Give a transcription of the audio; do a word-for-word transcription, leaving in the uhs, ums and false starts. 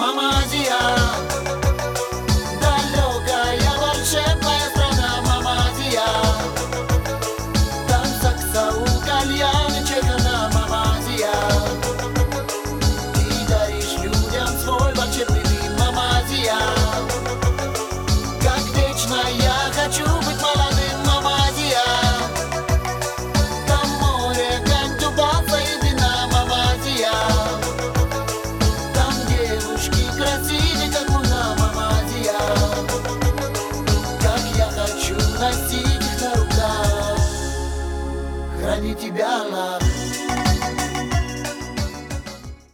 Мама Азия, далекая волшебная страна, Мама Азия. Там сакса у кальяна чекан.